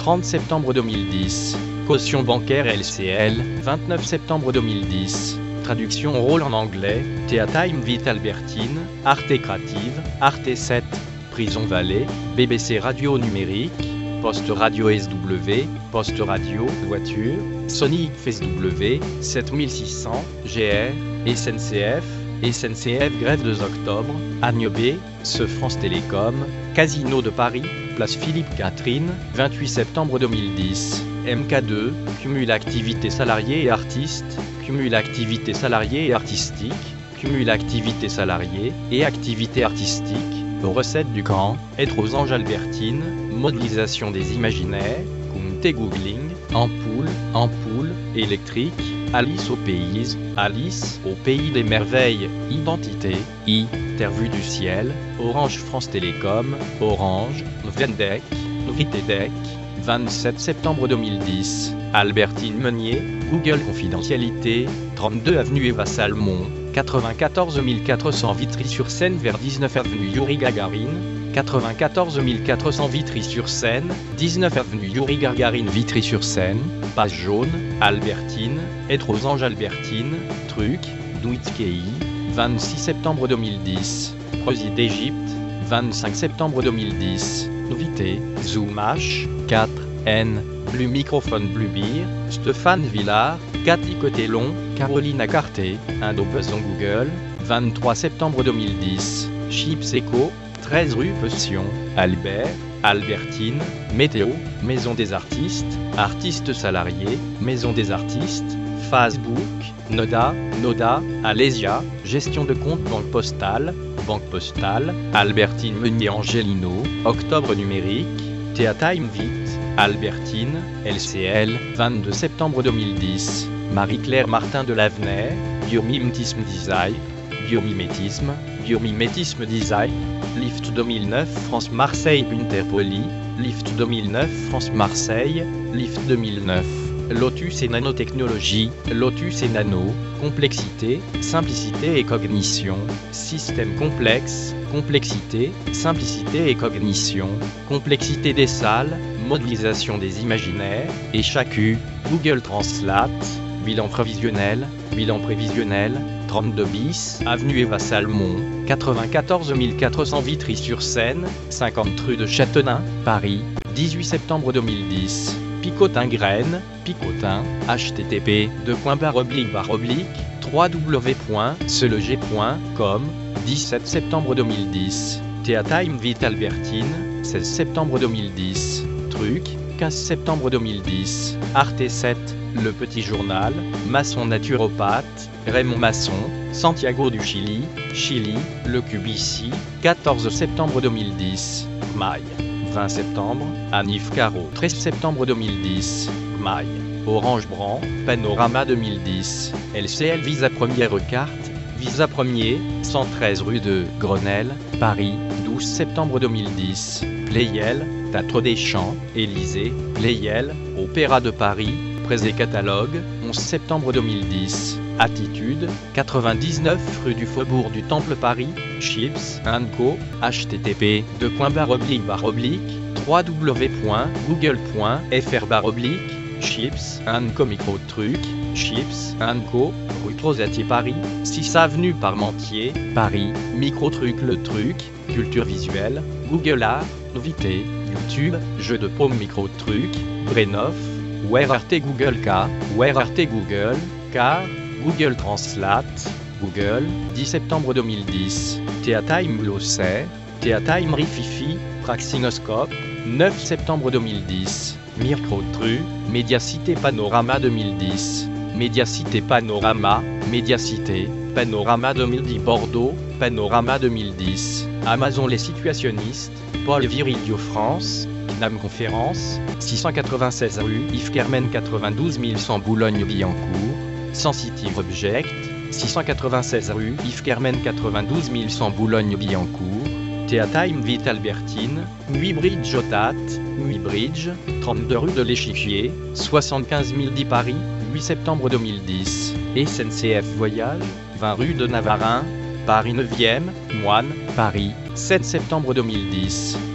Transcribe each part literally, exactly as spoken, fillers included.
trente septembre deux mille dix. Caution bancaire L C L, vingt-neuf septembre deux mille dix. Traduction rôle en anglais, Theatime Vite Albertine, Arte Creative, Arte sept, Prison Valley, B B C Radio Numérique, Poste Radio S W, Poste Radio, Voiture, Sony X S W, sept mille six cents, G R, S N C F, S N C F Grève deux octobre, Agne B, Ce France Télécom, Casino de Paris, Place Philippe Catherine, vingt-huit septembre deux mille dix. M K deux, cumul activité salariée et artiste, cumul activité salariée et artistique, cumul activité salariée et activité artistique, recettes du camp, être aux anges albertines, modélisation des imaginaires, Comté googling, ampoule, ampoule, électrique, Alice aux pays, Alice au pays des merveilles, identité, I, terre vue du ciel, Orange France Télécom, Orange, Vendec, Ritedec, vingt-sept septembre deux mille dix, Albertine Meunier, Google Confidentialité, trente-deux avenue Eva Salmon, quatre-vingt-quatorze mille quatre cents Vitry-sur-Seine vers dix-neuf avenue Yuri Gagarine, quatre-vingt-quatorze mille quatre cents Vitry-sur-Seine, dix-neuf avenue Yuri Gagarine Vitry-sur-Seine, page jaune, Albertine, être aux anges Albertine, truc, Douitkei, vingt-six septembre deux mille dix, Preuilly d'Égypte, vingt-cinq septembre deux mille dix, Novité, Zoom H, quatre, N, Blue Microphone Blue Beer, Stéphane Villard, Cathy Cotellon, Caroline Acarté, Indo-Buzz en Google, vingt-trois septembre deux mille dix, Chips Eco, treize rue Pession, Albert, Albertine, Météo, Maison des artistes, artistes salariés, Maison des artistes, Facebook, Noda, Noda, Alésia, gestion de compte banque postale, banque postale, Albertine Meunier Angelino, octobre numérique, Theatime Vite, Albertine, L C L, vingt-deux septembre deux mille dix, Marie-Claire Martin de Lavenay, Biomimétisme Design, Biomimétisme, Biomimétisme Design, Lift deux mille neuf France-Marseille Interpoli, Lift deux mille neuf France-Marseille, Lift deux mille neuf. Lotus et nanotechnologie, Lotus et nano, complexité, simplicité et cognition, système complexe, complexité, simplicité et cognition, complexité des salles, modélisation des imaginaires, et chacu, Google Translate, bilan prévisionnel, bilan prévisionnel, trente-deux bis, avenue Eva Salmon, quatre-vingt-quatorze mille quatre cents Vitry-sur-Seine, cinquante rue de Châteauneuf, Paris, dix-huit septembre deux mille dix. Picotin Graine, Picotin, H T T P, deux points barre oblique barre oblique, w w w point seleg point com, dix-sept septembre deux mille dix. Theatime Vite Albertine, seize septembre deux mille dix. Truc, quinze septembre deux mille dix. Arte sept, Le Petit Journal, Maçon naturopathe, Raymond Masson, Santiago du Chili, Chili, Le Cubici, quatorze septembre deux mille dix. Maille. vingt septembre, Anif Caro, treize septembre deux mille dix, Maille, Orange Brand, Panorama deux mille dix, L C L Visa Première Carte, Visa Premier, cent treize rue de Grenelle, Paris, douze septembre deux mille dix, Playel, Théâtre des Champs, Élysée, Playel, Opéra de Paris, Présé Catalogue, onze septembre deux mille dix, Attitude, quatre-vingt-dix-neuf rue du Faubourg du Temple Paris, Chips and Co, H T T P, deux points barre oblique barre oblique, w w w point google point f r barre oblique, Chips and Co micro truc, Chips and Co, rue Rosatier Paris, six avenue Parmentier, Paris, micro truc le truc, culture visuelle, Google Art, Novité, YouTube, jeu de paume micro truc, Brenov, Where Arte Google K, Where Arte Google, Car, Google Translate, Google, dix septembre deux mille dix, Theatime Glossaire, Theatime Rififi, Praxinoscope, neuf septembre deux mille dix, Mircrotru, Médiacité Panorama deux mille dix, Médiacité Panorama, Médiacité, Panorama deux mille dix Bordeaux, Panorama deux mille dix, Amazon Les Situationnistes, Paul Virilio France, Knam Conférence, six cent quatre-vingt-seize rue Yves Kermen quatre-vingt-douze mille cent Boulogne-Billancourt, Sensitive Object, six cent quatre-vingt-seize rue Yves Kermen quatre-vingt-douze mille cent Boulogne-Billancourt, Theatime Vite Albertine, huit Bridge Otat, huit Bridge, trente-deux rue de l'Échiquier, soixante-quinze mille dix Paris, huit septembre deux mille dix, S N C F Voyage, vingt rue de Navarin, Paris neuvième, Moine, Paris, sept septembre deux mille dix.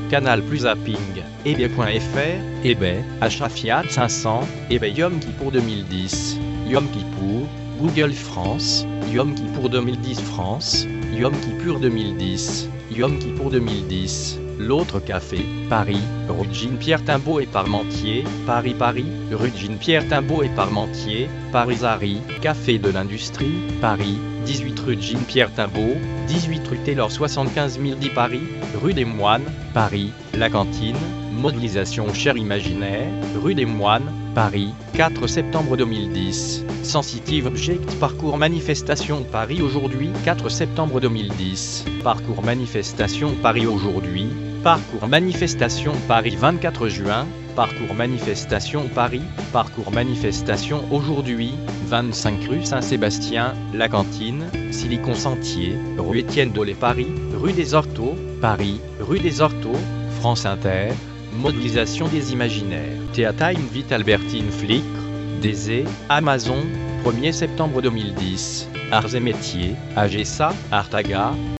Canal plus Zapping, eBay.fr, eBay, achat Fiat cinq cents, eBay Yom Kippour deux mille dix, Yom Kippour, Google France, Yom Kippour deux mille dix France, Yom Kippour deux mille dix, Yom Kippour deux mille dix, L'autre café, Paris, rue Jean-Pierre Timbaud et Parmentier, Paris Paris, rue Jean-Pierre Timbaud et Parmentier, Paris Zari, Café de l'Industrie, Paris, dix-huit rue Jean-Pierre Timbaud, dix-huit rue Taylor soixante-quinze mille dix Paris, rue des Moines, Paris, La Cantine, modélisation Cher Imaginaire, rue des Moines, Paris, quatre septembre deux mille dix, Sensitive Object Parcours Manifestation Paris aujourd'hui, quatre septembre deux mille dix, Parcours Manifestation Paris aujourd'hui, Parcours Manifestation Paris vingt-quatre juin, Parcours Manifestation Paris, Parcours Manifestation aujourd'hui, vingt-cinq rue Saint-Sébastien, La Cantine, Silicon Sentier, rue Étienne Dolé Paris, rue des Orteaux, Paris, rue des Orteaux, France Inter, modélisation des imaginaires, Théatime Vite Albertine Flickr, Désé, Amazon, premier septembre deux mille dix, Arts et Métiers, Agesa, Artaga,